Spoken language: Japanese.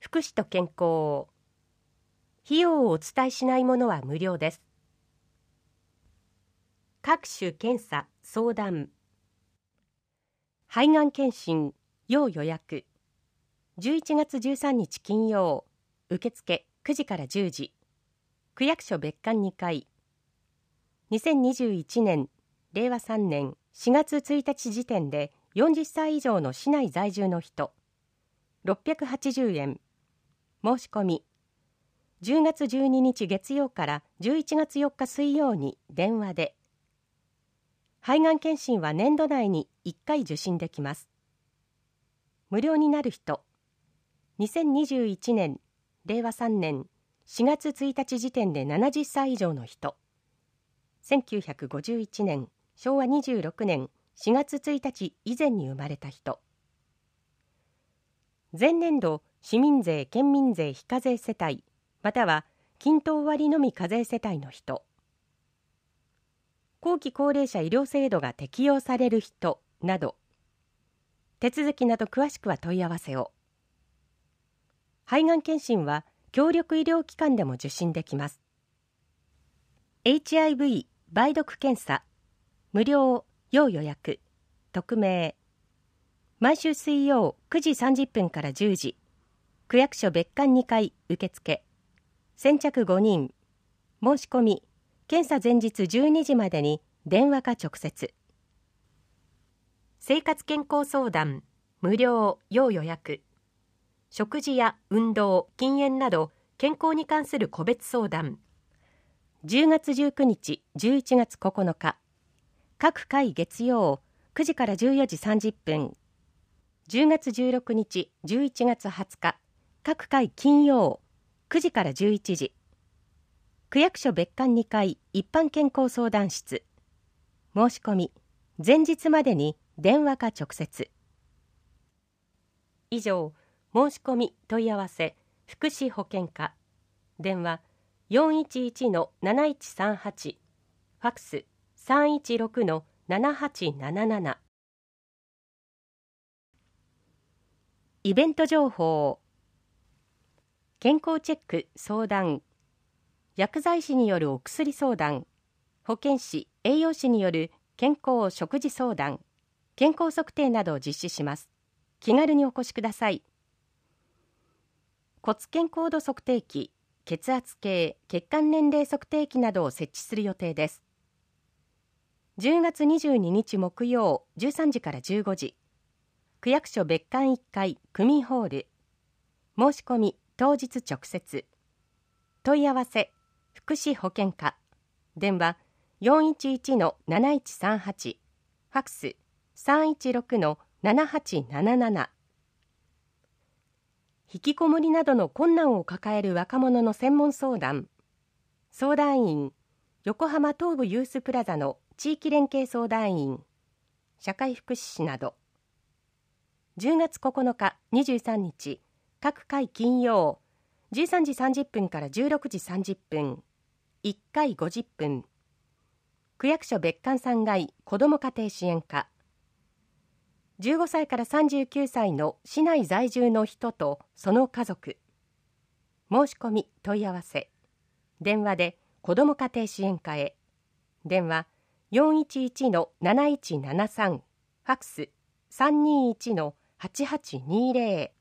福祉と健康。費用をお伝えしないものは無料です。各種検査・相談。肺がん検診・要予約。11月13日金曜、受付9時から10時。区役所別館2階。2021年、令和3年4月1日時点で40歳以上の市内在住の人。680円。申し込み。10月12日月曜から11月4日水曜に電話で。肺がん検診は年度内に1回受診できます。無料になる人。2021年、令和3年4月1日時点で70歳以上の人。1951年、昭和26年4月1日以前に生まれた人。前年度、市民税・県民税非課税世帯、または均等割のみ課税世帯の人。後期高齢者医療制度が適用される人など。手続きなど詳しくは問い合わせを。肺がん検診は協力医療機関でも受診できます。HIV 梅毒検査無料要予約匿名。毎週水曜9時30分から10時。区役所別館2階受付。先着5人。申し込み。検査前日12時までに電話か直接。生活健康相談無料要予約。食事や運動、禁煙など健康に関する個別相談。10月19日、11月9日。各回月曜9時から14時30分。10月16日、11月20日。各回金曜9時から11時。区役所別館2階一般健康相談室。申し込み。前日までに電話か直接。以上、申し込み問い合わせ福祉保健課。電話 411-7138。ファクス 316-7877。イベント情報。健康チェック相談。薬剤師によるお薬相談。保健師・栄養士による健康食事相談。健康測定などを実施します。気軽にお越しください。骨健康度測定器、血圧計、血管年齢測定器などを設置する予定です。10月22日木曜13時から15時。区役所別館1階区民ホール。申し込み当日直接。問い合わせ福祉保健課。電話 411-7138。ファクス 316-7877。引きこもりなどの困難を抱える若者の専門相談。相談員、横浜東部ユースプラザの地域連携相談員、社会福祉士など。10月9日、23日、各回金曜、13時30分から16時30分、1回50分。区役所別館3階子ども家庭支援課。15歳から39歳の市内在住の人とその家族。申し込み問い合わせ。電話で子ども家庭支援課へ。電話 411-7173。ファクス 321-8820。